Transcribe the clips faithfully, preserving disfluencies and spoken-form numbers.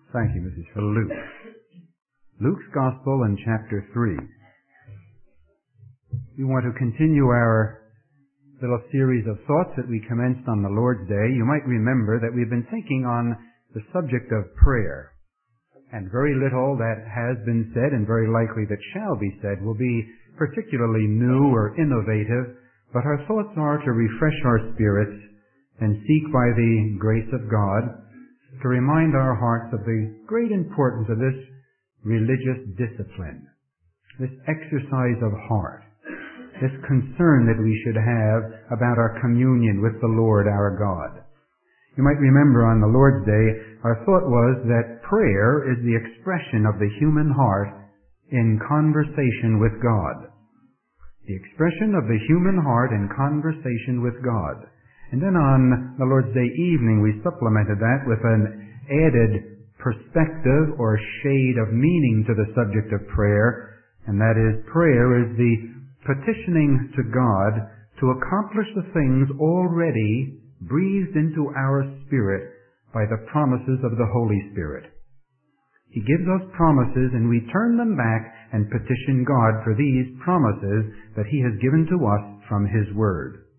Thank you, Missus for Luke. Luke's Gospel in chapter three. We want to continue our little series of thoughts that we commenced on the Lord's Day. You might remember that we've been thinking on the subject of prayer. And very little that has been said, and very likely that shall be said, will be particularly new or innovative, but our thoughts are to refresh our spirits and seek by the grace of God to remind our hearts of the great importance of this religious discipline, this exercise of heart, this concern that we should have about our communion with the Lord our God. You might remember on the Lord's Day, our thought was that prayer is the expression of the human heart in conversation with God. The expression of the human heart in conversation with God. And then on the Lord's Day evening, we supplemented that with an added perspective or shade of meaning to the subject of prayer, and that is, prayer is the petitioning to God to accomplish the things already breathed into our spirit by the promises of the Holy Spirit. He gives us promises, and we turn them back and petition God for these promises that He has given to us from His Word.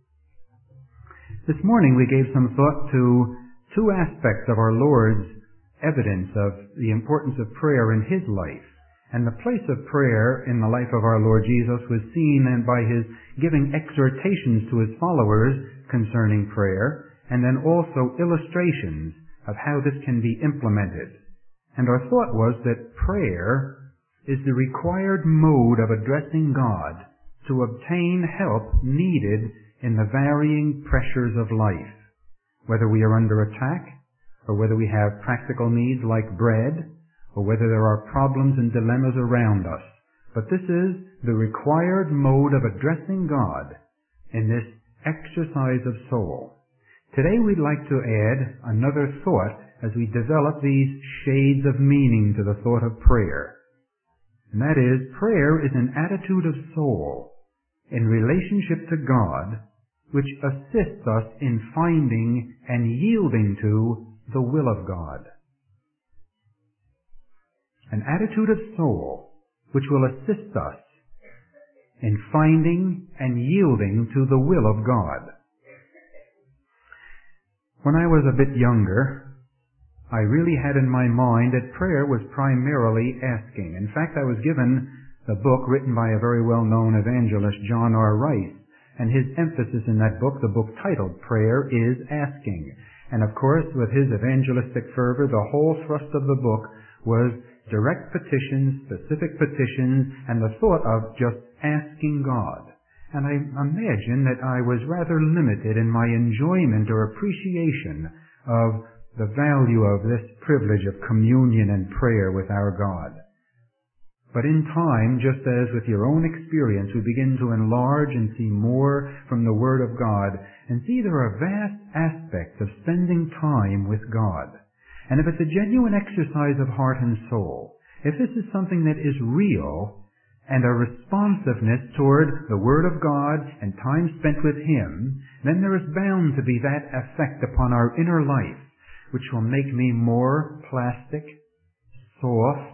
This morning we gave some thought to two aspects of our Lord's evidence of the importance of prayer in His life. And the place of prayer in the life of our Lord Jesus was seen by His giving exhortations to His followers concerning prayer, and then also illustrations of how this can be implemented. And our thought was that prayer is the required mode of addressing God to obtain help needed in the varying pressures of life, whether we are under attack, or whether we have practical needs like bread, or whether there are problems and dilemmas around us. But this is the required mode of addressing God in this exercise of soul. Today we'd like to add another thought as we develop these shades of meaning to the thought of prayer. And that is, prayer is an attitude of soul in relationship to God, which assists us in finding and yielding to the will of God. An attitude of soul which will assist us in finding and yielding to the will of God. When I was a bit younger, I really had in my mind that prayer was primarily asking. In fact, I was given the book written by a very well-known evangelist, John R. Rice, and his emphasis in that book, the book titled Prayer is Asking. And of course, with his evangelistic fervor, the whole thrust of the book was direct petitions, specific petitions, and the thought of just asking God. And I imagine that I was rather limited in my enjoyment or appreciation of the value of this privilege of communion and prayer with our God. But in time, just as with your own experience, we begin to enlarge and see more from the Word of God, and see there are vast aspects of spending time with God. And if it's a genuine exercise of heart and soul, if this is something that is real, and a responsiveness toward the Word of God and time spent with Him, then there is bound to be that effect upon our inner life, which will make me more plastic, soft,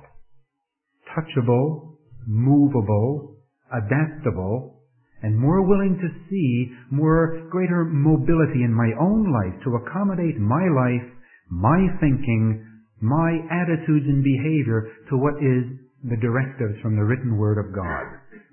touchable, movable, adaptable, and more willing to see more greater mobility in my own life to accommodate my life, my thinking, my attitudes and behavior to what is the directives from the written Word of God.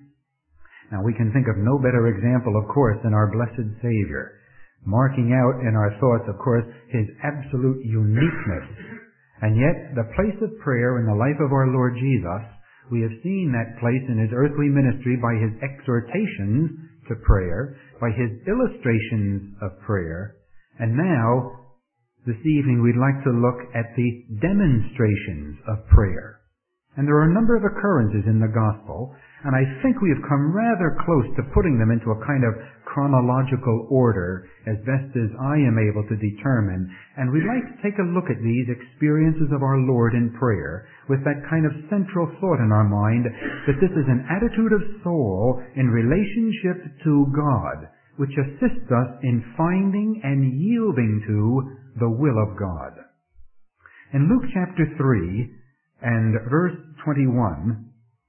Now we can think of no better example, of course, than our blessed Savior, marking out in our thoughts, of course, His absolute uniqueness. And yet, the place of prayer in the life of our Lord Jesus, we have seen that place in His earthly ministry by His exhortations to prayer, by His illustrations of prayer, and now, this evening, we'd like to look at the demonstrations of prayer. And there are a number of occurrences in the Gospel, and I think we have come rather close to putting them into a kind of chronological order as best as I am able to determine. And we'd like to take a look at these experiences of our Lord in prayer with that kind of central thought in our mind that this is an attitude of soul in relationship to God, which assists us in finding and yielding to the will of God. In Luke chapter three and verse twenty-one,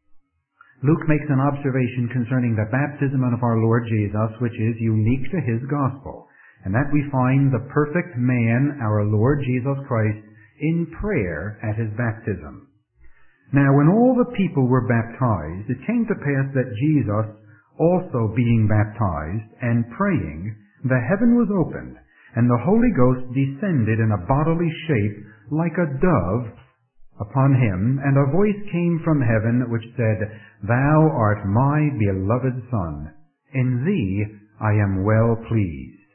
Luke makes an observation concerning the baptism of our Lord Jesus, which is unique to his gospel, and that we find the perfect man, our Lord Jesus Christ, in prayer at his baptism. Now, when all the people were baptized, it came to pass that Jesus, also being baptized and praying, the heaven was opened, and the Holy Ghost descended in a bodily shape like a dove upon him, and a voice came from heaven which said, Thou art my beloved Son, in thee I am well pleased.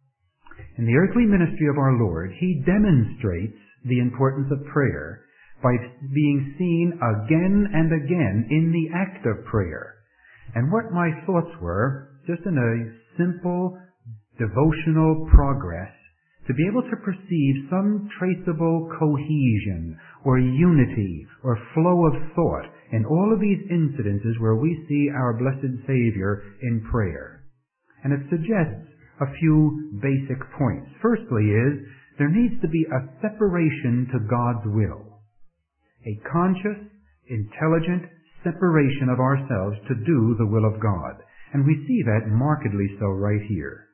In the earthly ministry of our Lord, he demonstrates the importance of prayer by being seen again and again in the act of prayer. And what my thoughts were, just in a simple devotional progress, to be able to perceive some traceable cohesion or unity or flow of thought in all of these incidences where we see our blessed Savior in prayer. And it suggests a few basic points. Firstly is, there needs to be a separation to God's will. A conscious, intelligent separation of ourselves to do the will of God. And we see that markedly so right here.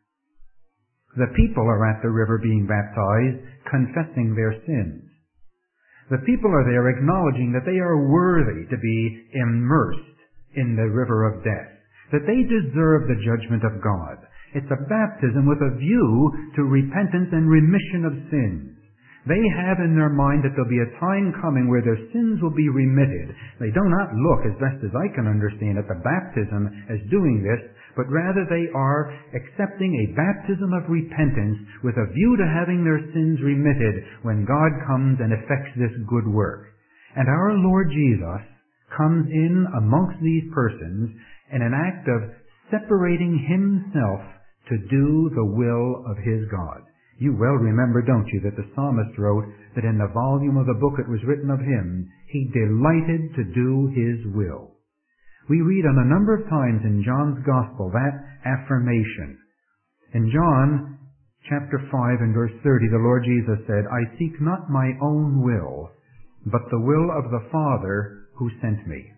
The people are at the river being baptized, confessing their sins. The people are there acknowledging that they are worthy to be immersed in the river of death, that they deserve the judgment of God. It's a baptism with a view to repentance and remission of sins. They have in their mind that there'll be a time coming where their sins will be remitted. They do not look, as best as I can understand, at the baptism as doing this, but rather they are accepting a baptism of repentance with a view to having their sins remitted when God comes and effects this good work. And our Lord Jesus comes in amongst these persons in an act of separating himself to do the will of his God. You well remember, don't you, that the psalmist wrote that in the volume of the book it was written of him, he delighted to do his will. We read on a number of times in John's Gospel that affirmation. In John chapter five and verse thirty, the Lord Jesus said, I seek not my own will, but the will of the Father who sent me.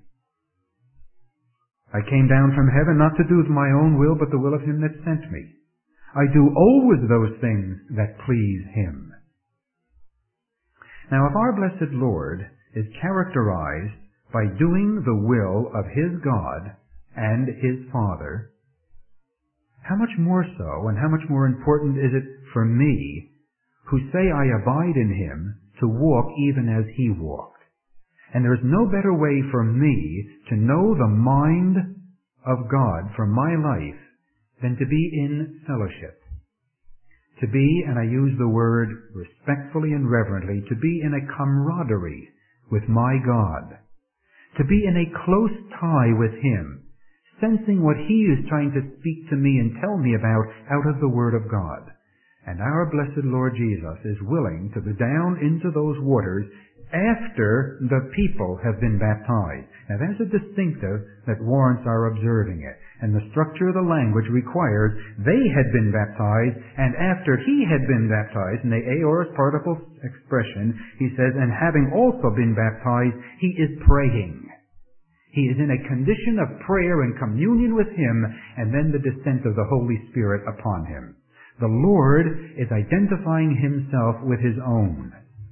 I came down from heaven not to do my own will, but the will of him that sent me. I do always those things that please him. Now, if our blessed Lord is characterized by doing the will of his God and his Father, how much more so and how much more important is it for me, who say I abide in him, to walk even as he walked? And there is no better way for me to know the mind of God for my life than to be in fellowship. To be, and I use the word respectfully and reverently, to be in a camaraderie with my God. To be in a close tie with him, sensing what he is trying to speak to me and tell me about out of the Word of God. And our blessed Lord Jesus is willing to go down into those waters after the people have been baptized. Now there's a distinctive that warrants our observing it. And the structure of the language requires they had been baptized, and after he had been baptized, in the aorist participle expression, he says, and having also been baptized, he is praying. He is in a condition of prayer and communion with him, and then the descent of the Holy Spirit upon him. The Lord is identifying himself with his own.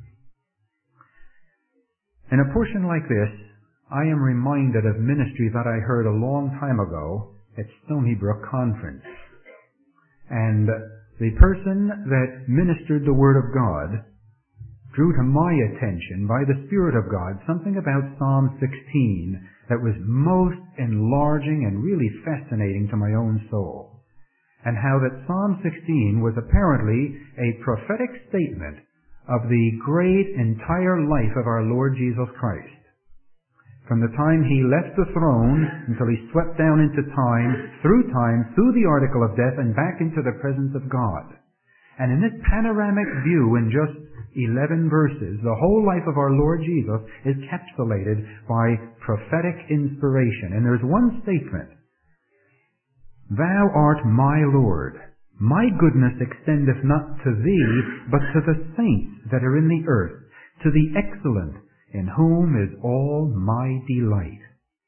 In a portion like this, I am reminded of ministry that I heard a long time ago at Stony Brook Conference. And the person that ministered the Word of God drew to my attention by the Spirit of God something about Psalm sixteen that was most enlarging and really fascinating to my own soul. And how that Psalm sixteen was apparently a prophetic statement of the great entire life of our Lord Jesus Christ. From the time he left the throne until he swept down into time, through time, through the article of death, and back into the presence of God. And in this panoramic view, in just eleven verses, the whole life of our Lord Jesus is encapsulated by prophetic inspiration. And there's one statement. Thou art my Lord. My goodness extendeth not to thee, but to the saints that are in the earth, to the excellent, in whom is all my delight.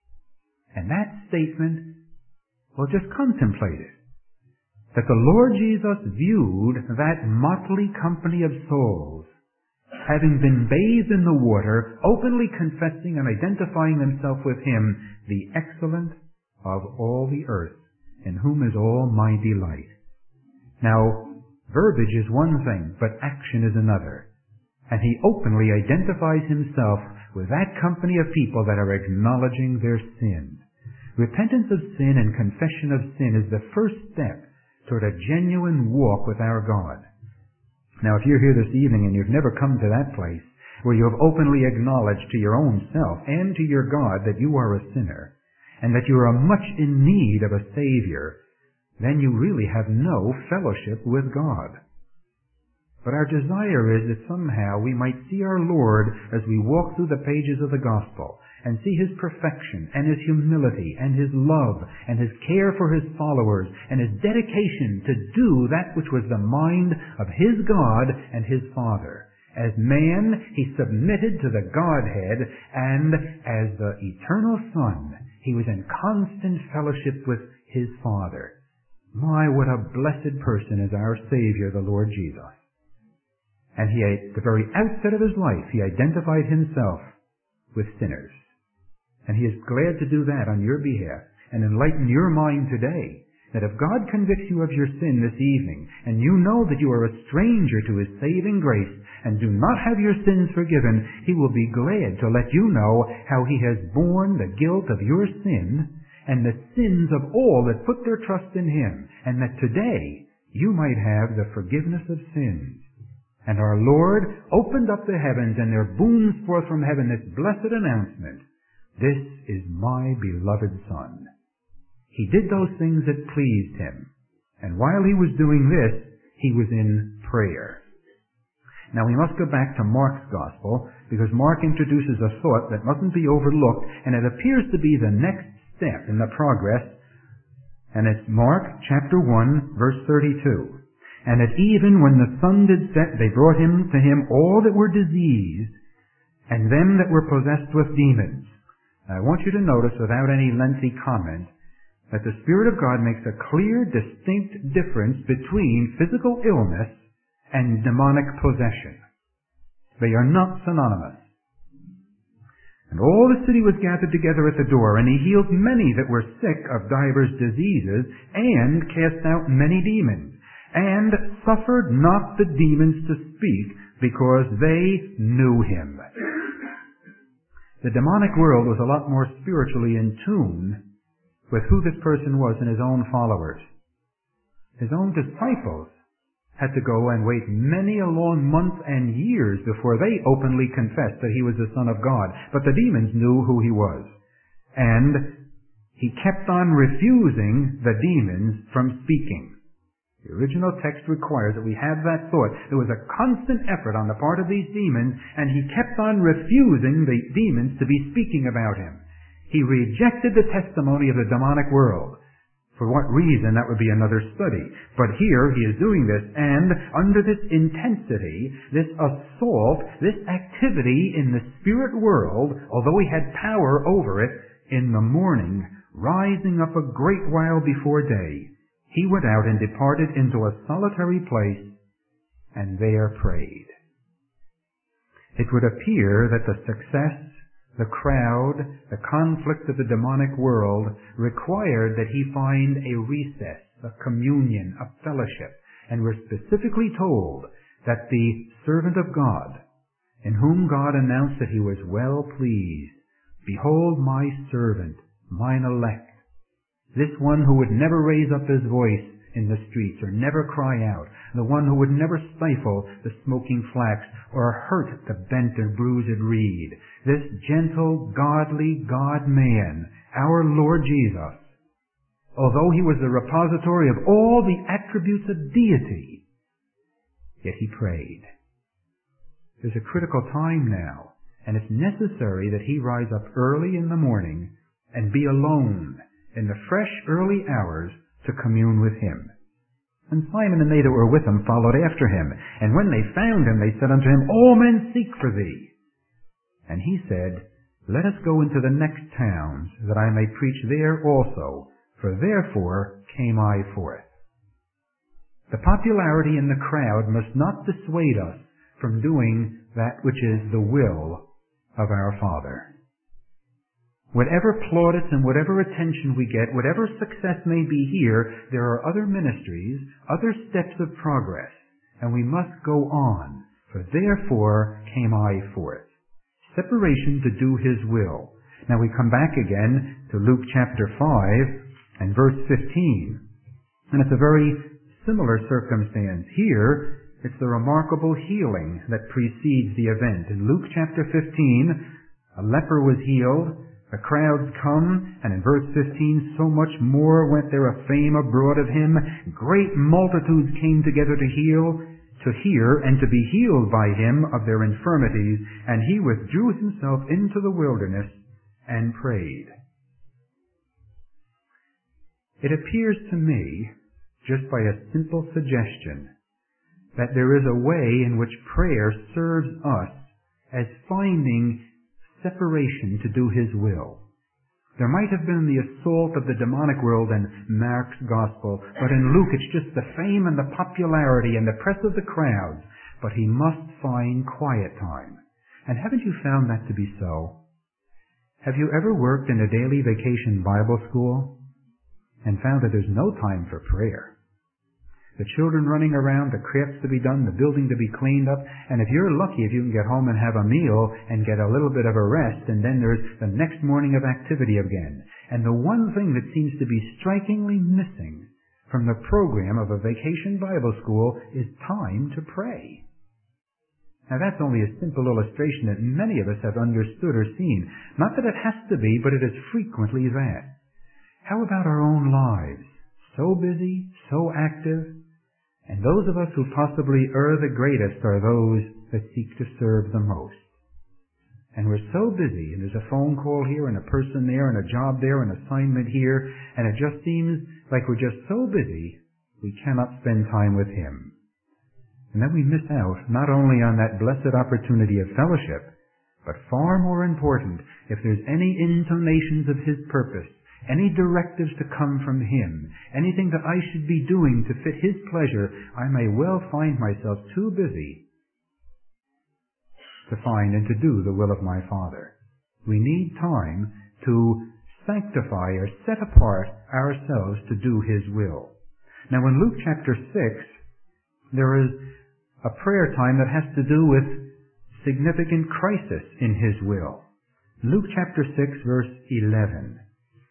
And that statement, well, just contemplate it. That the Lord Jesus viewed that motley company of souls, having been bathed in the water, openly confessing and identifying himself with him, the excellent of all the earth, in whom is all my delight. Now, verbiage is one thing, but action is another. And he openly identifies himself with that company of people that are acknowledging their sin. Repentance of sin and confession of sin is the first step toward a genuine walk with our God. Now, if you're here this evening and you've never come to that place where you have openly acknowledged to your own self and to your God that you are a sinner and that you are much in need of a Savior, then you really have no fellowship with God. But our desire is that somehow we might see our Lord as we walk through the pages of the Gospel and see his perfection and his humility and his love and his care for his followers and his dedication to do that which was the mind of his God and his Father. As man, he submitted to the Godhead, and as the eternal Son, he was in constant fellowship with his Father. My, what a blessed person is our Savior, the Lord Jesus. And he, at the very outset of his life, he identified himself with sinners. And he is glad to do that on your behalf and enlighten your mind today that if God convicts you of your sin this evening and you know that you are a stranger to his saving grace and do not have your sins forgiven, he will be glad to let you know how he has borne the guilt of your sin and the sins of all that put their trust in him, and that today you might have the forgiveness of sins. And our Lord opened up the heavens, and there booms forth from heaven this blessed announcement: "This is my beloved Son." He did those things that pleased him. And while he was doing this, he was in prayer. Now we must go back to Mark's Gospel, because Mark introduces a thought that mustn't be overlooked, and it appears to be the next step in the progress. And it's Mark chapter one, verse thirty-two. "And at even when the sun did set, they brought him to him all that were diseased, and them that were possessed with demons." I want you to notice, without any lengthy comment, that the Spirit of God makes a clear, distinct difference between physical illness and demonic possession. They are not synonymous. "And all the city was gathered together at the door, and he healed many that were sick of divers diseases, and cast out many demons, and suffered not the demons to speak, because they knew him." The demonic world was a lot more spiritually in tune with who this person was and his own followers. His own disciples had to go and wait many a long month and years before they openly confessed that he was the Son of God. But the demons knew who he was. And he kept on refusing the demons from speaking. The original text requires that we have that thought. There was a constant effort on the part of these demons, and he kept on refusing the demons to be speaking about him. He rejected the testimony of the demonic world. For what reason, that would be another study. But here he is doing this, and under this intensity, this assault, this activity in the spirit world, although he had power over it, in the morning, rising up a great while before day, he went out and departed into a solitary place, and there prayed. It would appear that the success, the crowd, the conflict of the demonic world required that he find a recess, a communion, a fellowship. And we're specifically told that the servant of God, in whom God announced that he was well pleased, "Behold my servant, mine elect," this one who would never raise up his voice in the streets or never cry out, the one who would never stifle the smoking flax or hurt the bent and bruised reed, this gentle, godly God-man, our Lord Jesus, although he was the repository of all the attributes of deity, yet he prayed. There's a critical time now, and it's necessary that he rise up early in the morning and be alone in the fresh early hours to commune with him. And Simon and they that were with him followed after him. And when they found him, they said unto him, All men seek for thee. And he said, Let us go into the next towns, that I may preach there also, for therefore came I forth. The popularity in the crowd must not dissuade us from doing that which is the will of our Father. Whatever plaudits and whatever attention we get, whatever success may be here, there are other ministries, other steps of progress, and we must go on, for therefore came I forth. Separation to do His will. Now we come back again to Luke chapter five and verse fifteen, and it's a very similar circumstance. Here, it's the remarkable healing that precedes the event. In Luke chapter fifteen, a leper was healed. The crowds come, and in verse fifteen, so much more went there a fame abroad of him. Great multitudes came together to heal, to hear, and to be healed by him of their infirmities, and he withdrew himself into the wilderness and prayed. It appears to me, just by a simple suggestion, that there is a way in which prayer serves us as finding separation to do His will. There might have been the assault of the demonic world in Mark's gospel, but in Luke it's just the fame and the popularity and the press of the crowds. But he must find quiet time. And haven't you found that to be so? Have you ever worked in a daily vacation Bible school and found that there's no time for prayer? The children running around, the crafts to be done, the building to be cleaned up, and if you're lucky, if you can get home and have a meal and get a little bit of a rest, and then there's the next morning of activity again. And the one thing that seems to be strikingly missing from the program of a vacation Bible school is time to pray. Now that's only a simple illustration that many of us have understood or seen. Not that it has to be, but it is frequently that. How about our own lives? So busy, so active, and those of us who possibly are the greatest are those that seek to serve the most. And we're so busy, and there's a phone call here, and a person there, and a job there, an assignment here, and it just seems like we're just so busy, we cannot spend time with Him. And then we miss out not only on that blessed opportunity of fellowship, but far more important, if there's any intonations of His purpose, any directives to come from Him, anything that I should be doing to fit His pleasure, I may well find myself too busy to find and to do the will of my Father. We need time to sanctify or set apart ourselves to do His will. Now in Luke chapter six, there is a prayer time that has to do with significant crisis in His will. Luke chapter six, verse eleven.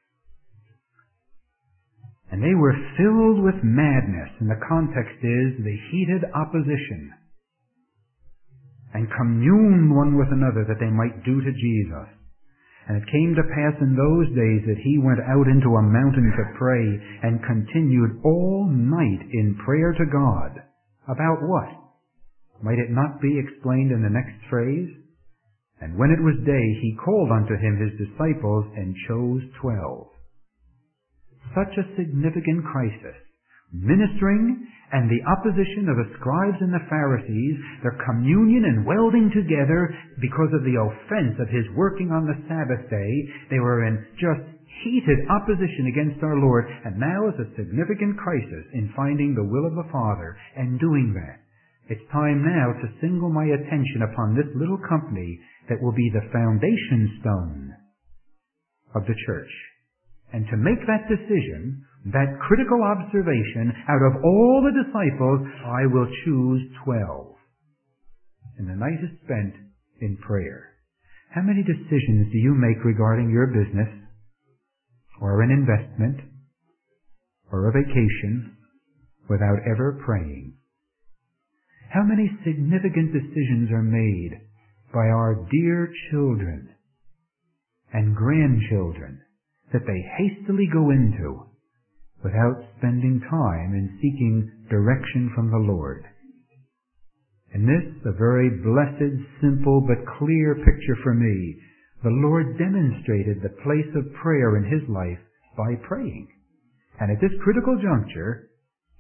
And they were filled with madness, and the context is the heated opposition, and communed one with another that they might do to Jesus. And it came to pass in those days that he went out into a mountain to pray, and continued all night in prayer to God. About what? Might it not be explained in the next phrase? And when it was day, he called unto him his disciples, and chose twelve. Such a significant crisis. Ministering and the opposition of the scribes and the Pharisees, their communion and welding together because of the offense of his working on the Sabbath day. They were in just heated opposition against our Lord, and now is a significant crisis in finding the will of the Father and doing that. It's time now to single my attention upon this little company that will be the foundation stone of the church. And to make that decision, that critical observation, out of all the disciples, I will choose twelve. And the night is spent in prayer. How many decisions do you make regarding your business, or an investment, or a vacation, without ever praying? How many significant decisions are made by our dear children and grandchildren that they hastily go into without spending time in seeking direction from the Lord? And this, a very blessed, simple, but clear picture for me. The Lord demonstrated the place of prayer in His life by praying. And at this critical juncture,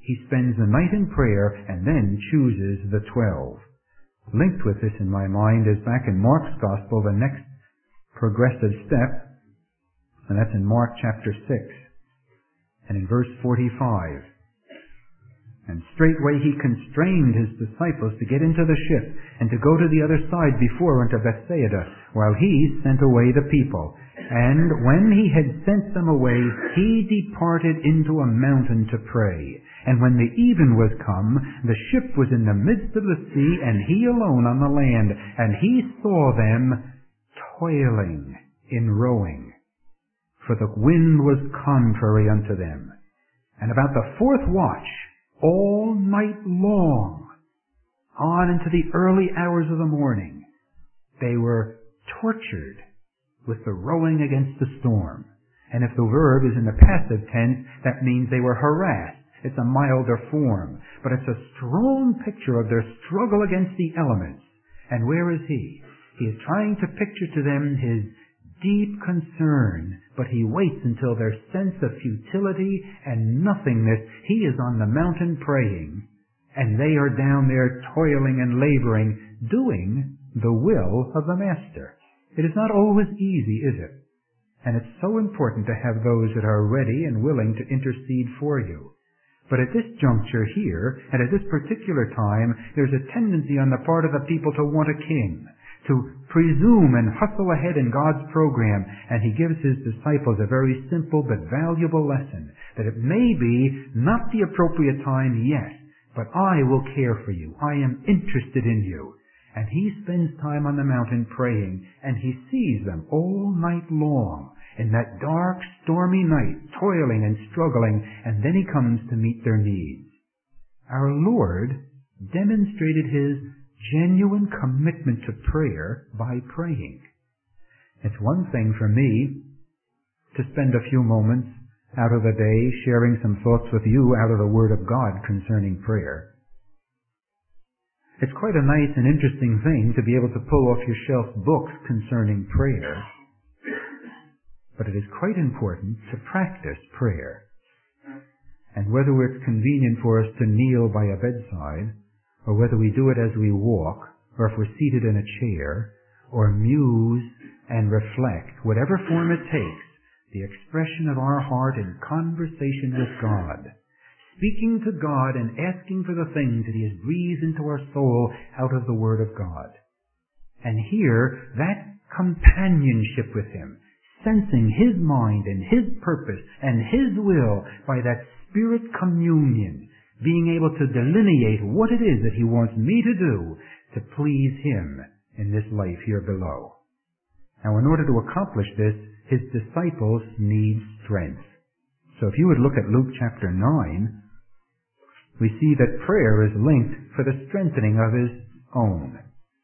He spends the night in prayer and then chooses the twelve. Linked with this in my mind is back in Mark's Gospel, the next progressive step, and that's in Mark chapter six, and in verse forty-five. And straightway he constrained his disciples to get into the ship and to go to the other side before unto Bethsaida, while he sent away the people. And when he had sent them away, he departed into a mountain to pray. And when the even was come, the ship was in the midst of the sea, and he alone on the land. And he saw them toiling in rowing, for the wind was contrary unto them. And about the fourth watch, all night long, on into the early hours of the morning, they were tortured with the rowing against the storm. And if the verb is in the passive tense, that means they were harassed. It's a milder form, but it's a strong picture of their struggle against the elements. And where is he? He is trying to picture to them his deep concern, but he waits until their sense of futility and nothingness. He is on the mountain praying, and they are down there toiling and laboring, doing the will of the Master. It is not always easy, is it? And it's so important to have those that are ready and willing to intercede for you. But at this juncture here, and at this particular time, there's a tendency on the part of the people to want a king, to presume and hustle ahead in God's program, and he gives his disciples a very simple but valuable lesson, that it may be not the appropriate time yet, but I will care for you. I am interested in you. And he spends time on the mountain praying, and he sees them all night long, in that dark, stormy night, toiling and struggling, and then he comes to meet their needs. Our Lord demonstrated his genuine commitment to prayer by praying. It's one thing for me to spend a few moments out of the day sharing some thoughts with you out of the Word of God concerning prayer. It's quite a nice and interesting thing to be able to pull off your shelf books concerning prayer, but it is quite important to practice prayer. And whether it's convenient for us to kneel by a bedside, or whether we do it as we walk, or if we're seated in a chair, or muse and reflect, whatever form it takes, the expression of our heart in conversation with God, speaking to God and asking for the things that he has breathed into our soul out of the Word of God. And here, that companionship with him, sensing his mind and his purpose and his will by that spirit communion, being able to delineate what it is that he wants me to do to please him in this life here below. Now, in order to accomplish this, his disciples need strength. So if you would look at Luke chapter nine, we see that prayer is linked for the strengthening of his own.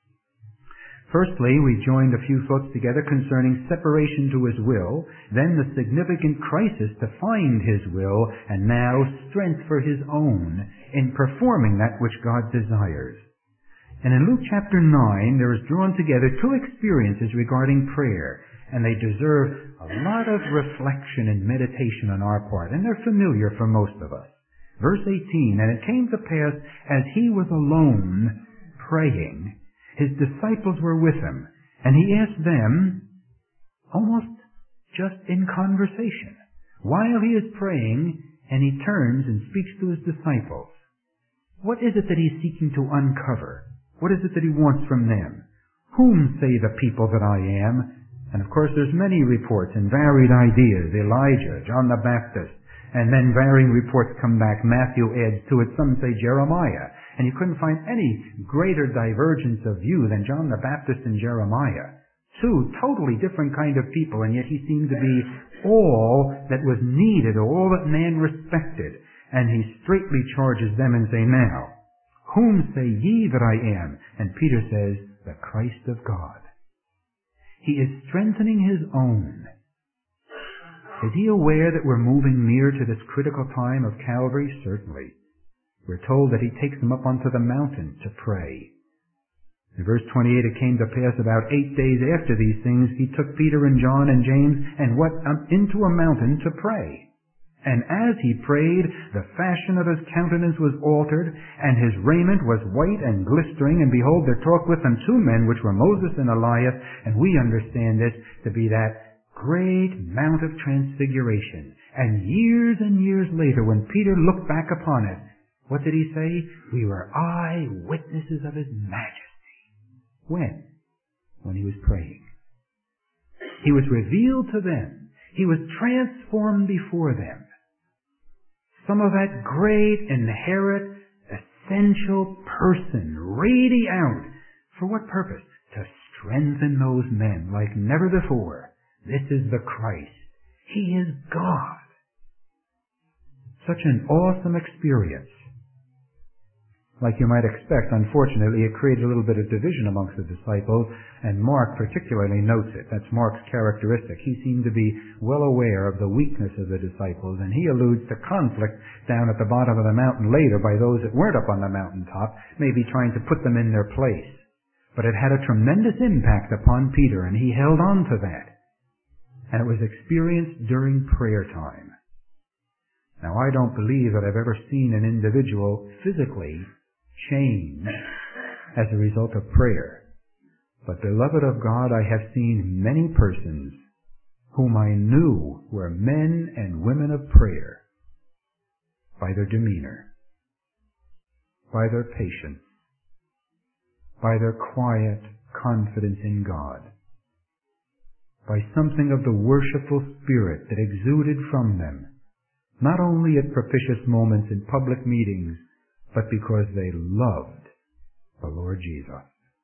Firstly, we joined a few thoughts together concerning separation to his will, then the significant crisis to find his will, and now strength for his own in performing that which God desires. And in Luke chapter nine, there is drawn together two experiences regarding prayer, and they deserve a lot of reflection and meditation on our part, and they're familiar for most of us. Verse eighteen, and it came to pass, as he was alone praying, his disciples were with him, and he asked them, almost just in conversation, while he is praying, and he turns and speaks to his disciples. What is it that he's seeking to uncover? What is it that he wants from them? Whom say the people that I am? And of course there's many reports and varied ideas. Elijah, John the Baptist, and then varying reports come back. Matthew adds to it. Some say Jeremiah. And you couldn't find any greater divergence of view than John the Baptist and Jeremiah. Two totally different kind of people, and yet he seemed to be all that was needed, or all that man respected. And he straightly charges them and say, now, whom say ye that I am? And Peter says, the Christ of God. He is strengthening his own. Is he aware that we're moving near to this critical time of Calvary? Certainly. We're told that he takes them up onto the mountain to pray. In verse twenty-eight, it came to pass about eight days after these things, he took Peter and John and James and went up into a mountain to pray. And as he prayed, the fashion of his countenance was altered, and his raiment was white and glistering, and behold, there talked with him two men, which were Moses and Elias, and we understand this to be that great Mount of Transfiguration. And years and years later, when Peter looked back upon it, what did he say? We were eyewitnesses of his majesty. When? When he was praying. He was revealed to them. He was transformed before them. Some of that great, inherent, essential person radiate out. For what purpose? To strengthen those men like never before. This is the Christ. He is God. Such an awesome experience. Like you might expect, unfortunately, it created a little bit of division amongst the disciples, and Mark particularly notes it. That's Mark's characteristic. He seemed to be well aware of the weakness of the disciples, and he alludes to conflict down at the bottom of the mountain later by those that weren't up on the mountaintop, maybe trying to put them in their place. But it had a tremendous impact upon Peter, and he held on to that. And it was experienced during prayer time. Now, I don't believe that I've ever seen an individual physically change as a result of prayer. But, beloved of God, I have seen many persons whom I knew were men and women of prayer by their demeanor, by their patience, by their quiet confidence in God, by something of the worshipful spirit that exuded from them, not only at propitious moments in public meetings, but because they loved the Lord Jesus.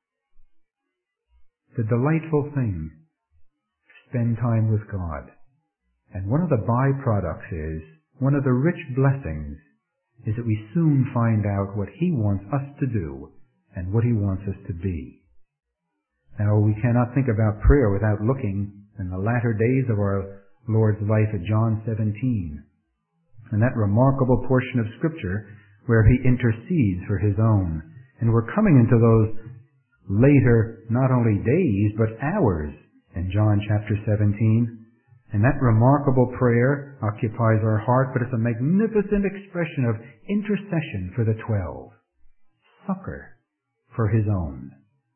It's a delightful thing to spend time with God. And one of the byproducts is, one of the rich blessings, is that we soon find out what He wants us to do and what He wants us to be. Now, we cannot think about prayer without looking in the latter days of our Lord's life at John seventeen, and that remarkable portion of Scripture where He intercedes for His own. And we're coming into those later, not only days, but hours in John chapter seventeen. And that remarkable prayer occupies our heart, but it's a magnificent expression of intercession for the twelve. Succor for His own.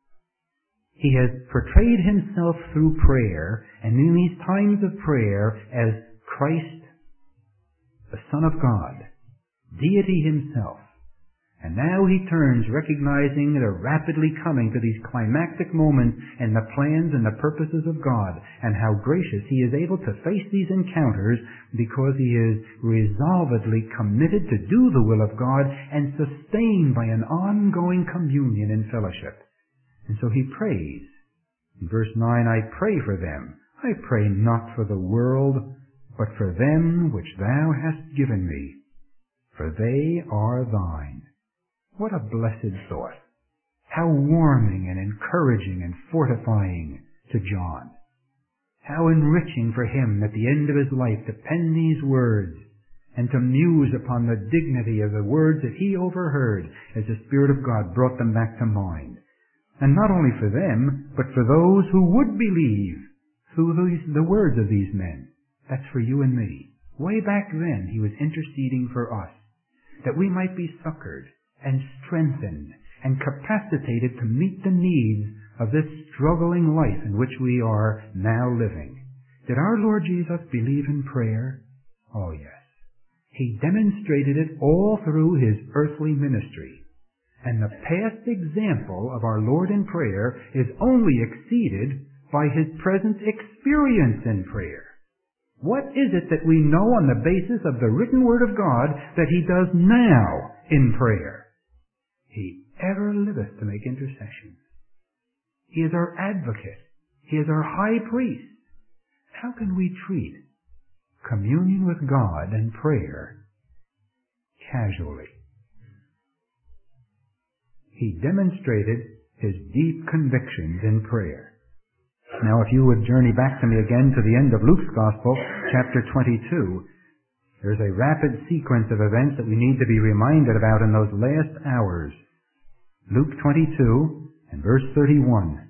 He has portrayed Himself through prayer, and in these times of prayer, as Christ, the Son of God, deity Himself. And now He turns, recognizing they're rapidly coming to these climactic moments and the plans and the purposes of God, and how gracious He is able to face these encounters because He is resolvedly committed to do the will of God and sustained by an ongoing communion and fellowship. And so He prays. In verse nine, I pray for them. I pray not for the world, but for them which Thou hast given me, for they are Thine. What a blessed thought. How warming and encouraging and fortifying to John. How enriching for him at the end of his life to pen these words and to muse upon the dignity of the words that he overheard as the Spirit of God brought them back to mind. And not only for them, but for those who would believe through these, the words of these men. That's for you and me. Way back then, He was interceding for us, that we might be succored and strengthened and capacitated to meet the needs of this struggling life in which we are now living. Did our Lord Jesus believe in prayer? Oh, yes. He demonstrated it all through His earthly ministry. And the past example of our Lord in prayer is only exceeded by His present experience in prayer. What is it that we know on the basis of the written Word of God that He does now in prayer? He ever liveth to make intercession. He is our advocate. He is our high priest. How can we treat communion with God and prayer casually? He demonstrated His deep convictions in prayer. Now, if you would journey back to me again to the end of Luke's Gospel, chapter twenty-two, there's a rapid sequence of events that we need to be reminded about in those last hours. Luke twenty-two and verse thirty-one.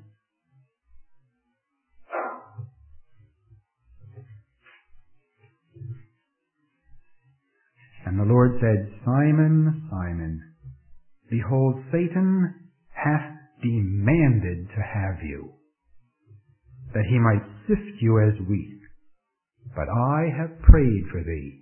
Lord said, Simon, Simon, behold, Satan hath demanded to have you, that he might sift you as wheat. But I have prayed for thee.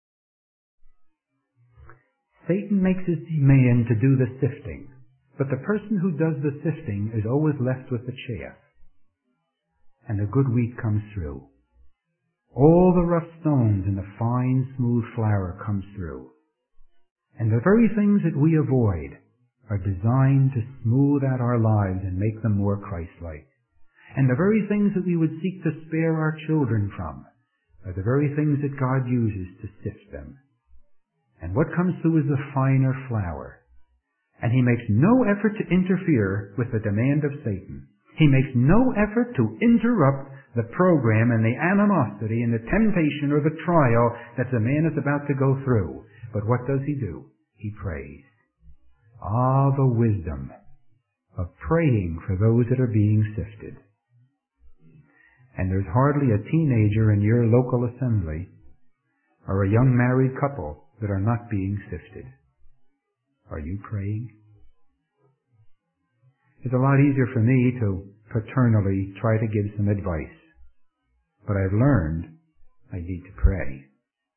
Satan makes his demand to do the sifting, but the person who does the sifting is always left with the chaff, and the good wheat comes through. All the rough stones and the fine, smooth flour comes through. And the very things that we avoid are designed to smooth out our lives and make them more Christ-like. And the very things that we would seek to spare our children from are the very things that God uses to sift them. And what comes through is the finer flour. And he makes no effort to interfere with the demand of Satan. He makes no effort to interrupt the program and the animosity and the temptation or the trial that the man is about to go through. But what does he do? He prays. Ah, the wisdom of praying for those that are being sifted. And there's hardly a teenager in your local assembly or a young married couple that are not being sifted. Are you praying? It's a lot easier for me to paternally try to give some advice, but I've learned I need to pray.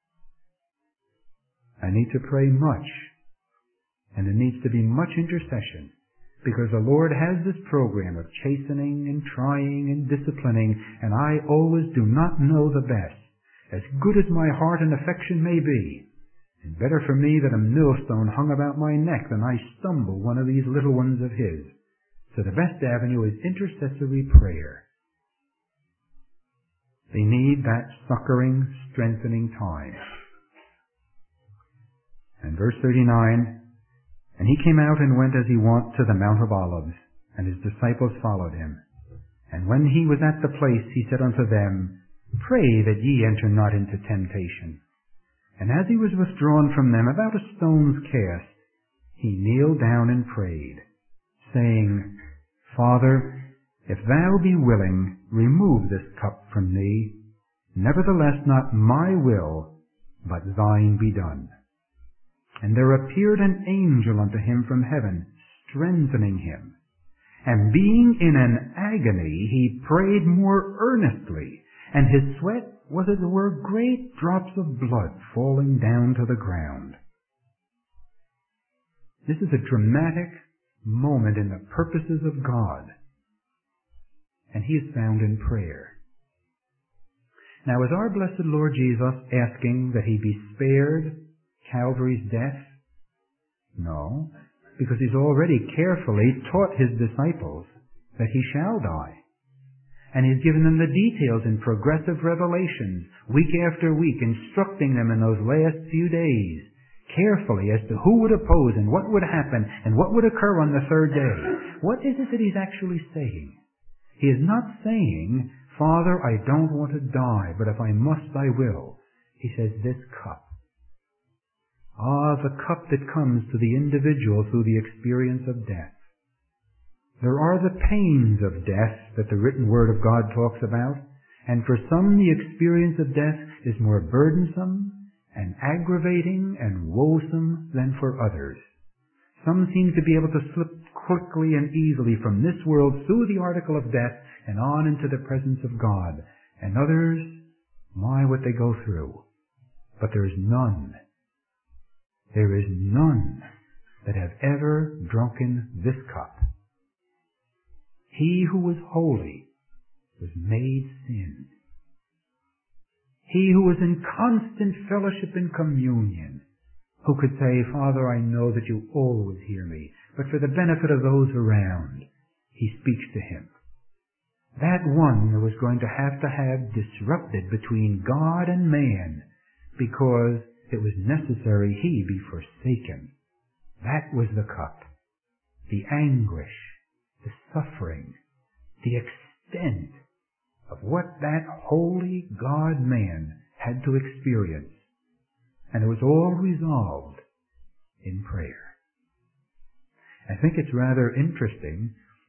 I need to pray much, and there needs to be much intercession, because the Lord has this program of chastening and trying and disciplining, and I always do not know the best. As good as my heart and affection may be, and better for me that a millstone hung about my neck than I stumble one of these little ones of His. So the best avenue is intercessory prayer. They need that succoring, strengthening time. And verse thirty-nine, and he came out and went as he wont to the Mount of Olives, and his disciples followed him. And when he was at the place, he said unto them, Pray that ye enter not into temptation. And as he was withdrawn from them about a stone's cast, he kneeled down and prayed, saying, Father, if thou be willing, remove this cup from me. Nevertheless, not my will, but thine be done. And there appeared an angel unto him from heaven, strengthening him. And being in an agony, he prayed more earnestly, and his sweat was as it were great drops of blood falling down to the ground. This is a dramatic moment in the purposes of God, and he is found in prayer. Now, is our blessed Lord Jesus asking that he be spared Calvary's death? No, because he's already carefully taught his disciples that he shall die. And he's given them the details in progressive revelations, week after week, instructing them in those last few days, carefully as to who would oppose and what would happen and what would occur on the third day. What is it that he's actually saying? He is not saying, Father, I don't want to die, but if I must, I will. He says, this cup. Ah, the cup that comes to the individual through the experience of death. There are the pains of death that the written Word of God talks about, and for some the experience of death is more burdensome and aggravating and woesome than for others. Some seem to be able to slip quickly and easily from this world through the article of death and on into the presence of God, and others, my, what they go through. But there is none, there is none that have ever drunken this cup. He who was holy was made sin. He who was in constant fellowship and communion, who could say, Father, I know that you always hear me, but for the benefit of those around, he speaks to him. That one was going to have to have disrupted between God and man, because it was necessary he be forsaken. That was the cup. The anguish, the suffering, the extent of what that holy God-man had to experience. And it was all resolved in prayer. I think it's rather interesting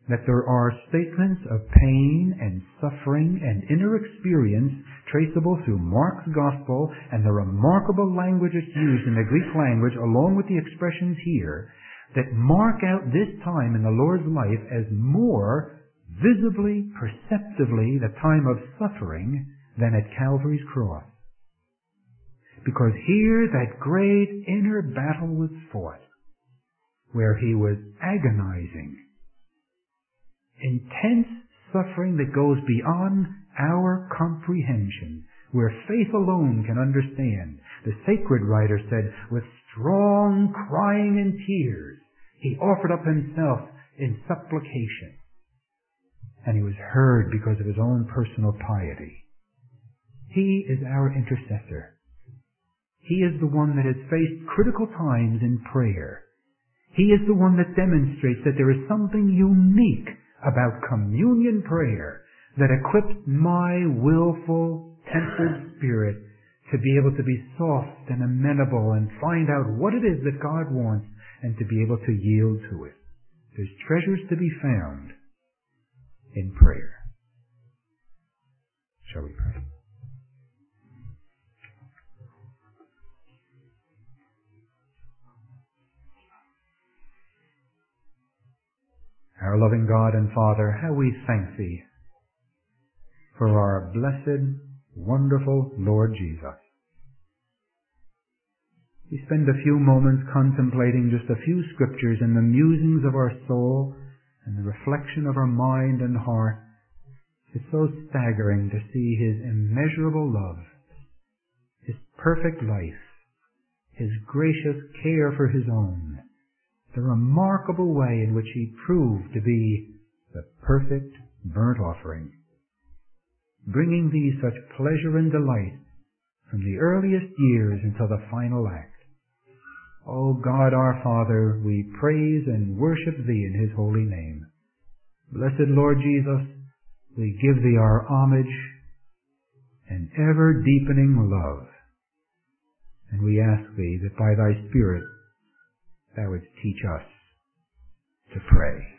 that there are statements of pain and suffering and inner experience traceable through Mark's Gospel and the remarkable language it's used in the Greek language along with the expressions here that mark out this time in the Lord's life as more visibly, perceptively the time of suffering than at Calvary's cross. Because here that great inner battle was fought, where he was agonizing, intense suffering that goes beyond our comprehension, where faith alone can understand. The sacred writer said, with strong crying and tears, he offered up himself in supplication. And he was heard because of his own personal piety. He is our intercessor. He is the one that has faced critical times in prayer. He is the one that demonstrates that there is something unique about communion prayer that equips my willful, tempted spirit to be able to be soft and amenable and find out what it is that God wants and to be able to yield to it. There's treasures to be found in prayer. Shall we pray? Our loving God and Father, how we thank Thee for our blessed, wonderful Lord Jesus. We spend a few moments contemplating just a few scriptures in the musings of our soul and the reflection of our mind and heart. It's so staggering to see His immeasurable love, His perfect life, His gracious care for His own, the remarkable way in which He proved to be the perfect burnt offering, bringing Thee such pleasure and delight from the earliest years until the final act. O God our Father, we praise and worship Thee in His holy name. Blessed Lord Jesus, we give Thee our homage and ever-deepening love. And we ask Thee that by Thy Spirit Thou wouldst teach us to pray.